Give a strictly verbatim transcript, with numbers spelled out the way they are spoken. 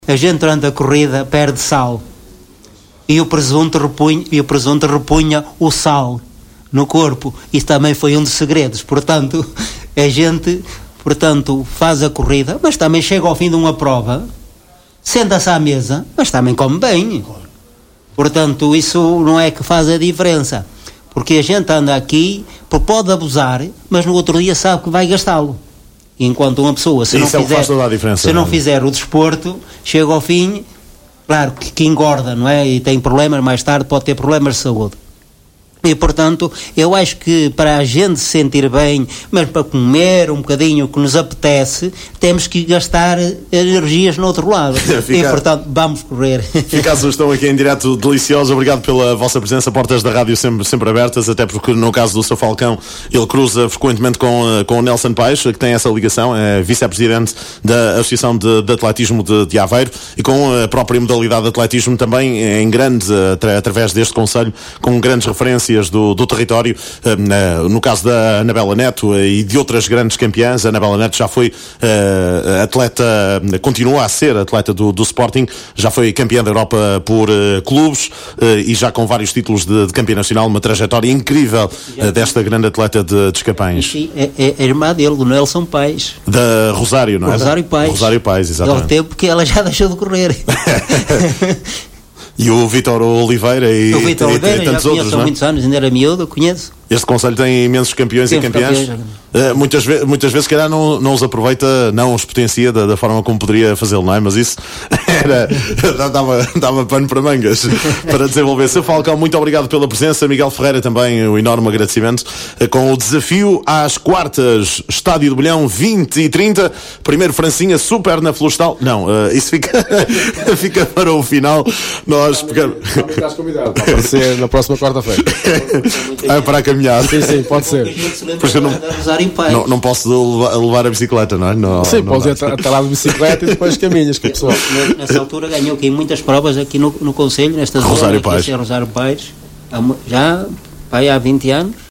A gente durante a corrida perde sal e o presunto repunha, e o presunto repunha o sal no corpo. Isso também foi um dos segredos. Portanto, a gente portanto, faz a corrida, mas também chega ao fim de uma prova, senta-se à mesa, mas também come bem. Portanto, isso não é que faz a diferença, porque a gente anda aqui, pode abusar, mas no outro dia sabe que vai gastá-lo. Enquanto uma pessoa, se, não Isso é o que fizer, faz toda a diferença, se não não é? fizer o desporto, chega ao fim, claro que, que engorda, não é? E tem problemas, mais tarde pode ter problemas de saúde. E, portanto, eu acho que para a gente se sentir bem, mas para comer um bocadinho o que nos apetece, temos que gastar energias no outro lado. Fica, e, portanto, vamos correr. Fica a sugestão aqui em direto deliciosa. Obrigado pela vossa presença. Portas da rádio sempre, sempre abertas, até porque no caso do seu Falcão, ele cruza frequentemente com, com o Nelson Paes, que tem essa ligação, é vice-presidente da Associação de, de Atletismo de, de Aveiro, e com a própria modalidade de atletismo também em grande, atra, através deste conselho, com grandes referências Do, do território, no caso da Anabela Neto e de outras grandes campeãs. A Anabela Neto já foi uh, atleta, continua a ser atleta do, do Sporting, já foi campeã da Europa por uh, clubes uh, e já com vários títulos de, de campeã nacional, uma trajetória incrível uh, desta grande atleta de, de Escapães. É, é, é irmã dele, do Nelson Paes. Da Rosário, não é? Rosário Paes. Rosário Paes, exatamente. Ele teve que ela já deixou de correr. E o Vítor Oliveira e, o Vítor e, Oliveira, e tantos já conheço outros, há não é? muitos anos, ainda era miúdo, eu conheço. Este conselho tem imensos campeões Temos e campeãs. Campeões. Uh, muitas, ve- muitas vezes, se calhar, não, não os aproveita, não os potencia da, da forma como poderia fazê-lo, não é? Mas isso era, dava, dava pano para mangas para desenvolver. Seu Falcão, muito obrigado pela presença. Miguel Ferreira, também um enorme agradecimento. Uh, com o desafio às quartas, Estádio do Bolhão, vinte e trinta. Primeiro, Francinha, super na Florestal. Não, uh, isso fica, fica para o final. Nós pegamos. Estás convidado para aparecer na próxima quarta-feira. Ah, para a caminhada. Sim, sim, pode ser. Porque eu não, não, não posso levar, levar a bicicleta, não é? Não, sim, não podes ir até lá de bicicleta e depois caminhas com o pessoal. Nessa altura ganhou aqui muitas provas aqui no, no Conselho, nesta zona. Rosário Paes. Rosário Paes. Já pai, há vinte anos.